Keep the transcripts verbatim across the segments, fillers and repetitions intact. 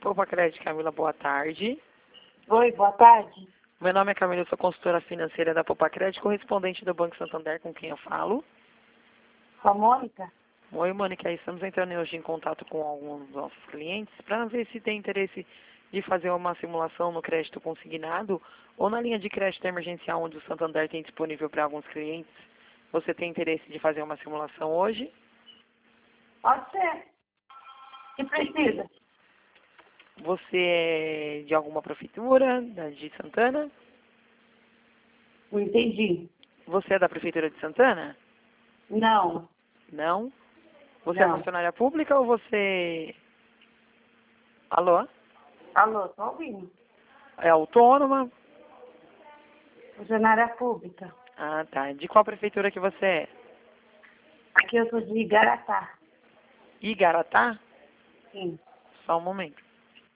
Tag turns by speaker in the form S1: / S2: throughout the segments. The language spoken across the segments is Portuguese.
S1: Popacred, Camila, boa tarde.
S2: Oi, boa tarde.
S1: Meu nome é Camila, eu sou consultora financeira da Popacred, correspondente do Banco Santander, com quem eu falo.
S2: Com a Mônica?
S1: Oi, Mônica, estamos entrando hoje em contato com alguns dos nossos clientes para ver se tem interesse de fazer uma simulação no crédito consignado ou na linha de crédito emergencial onde o Santander tem disponível para alguns clientes. Você tem interesse de fazer uma simulação hoje?
S2: Pode ser. Que precisa?
S1: Você é de alguma prefeitura, da de Santana?
S2: Não entendi.
S1: Você é da prefeitura de Santana?
S2: Não.
S1: Não? Você
S2: Não.
S1: é funcionária pública ou você... Alô?
S2: Alô, tô ouvindo.
S1: É autônoma?
S2: Funcionária pública.
S1: Ah, tá. De qual prefeitura que você é?
S2: Aqui eu sou de Igaratá.
S1: Igaratá?
S2: Sim.
S1: Só um momento.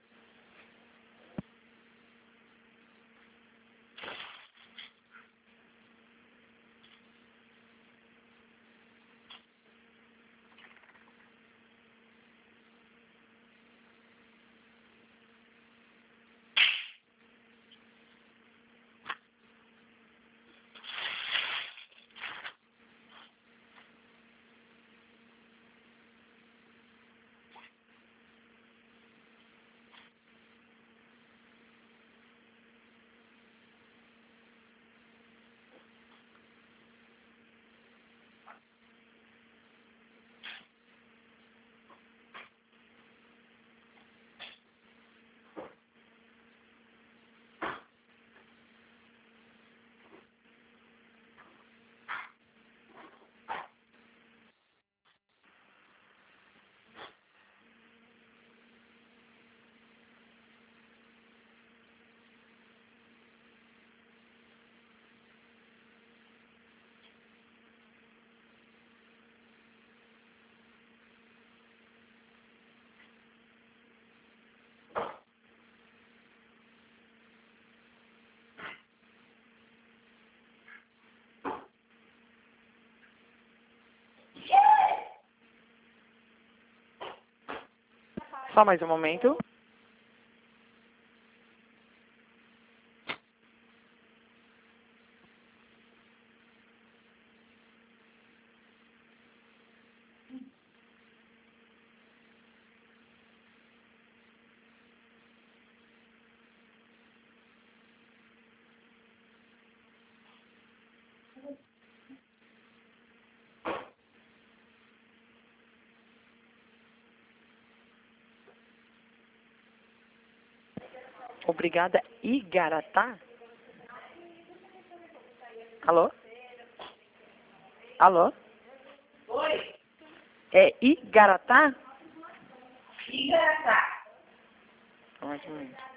S1: Só mais um momento. Obrigada, Igaratá? Alô? Alô?
S2: Oi.
S1: É Igaratá?
S2: Igaratá.
S1: Só mais um momento.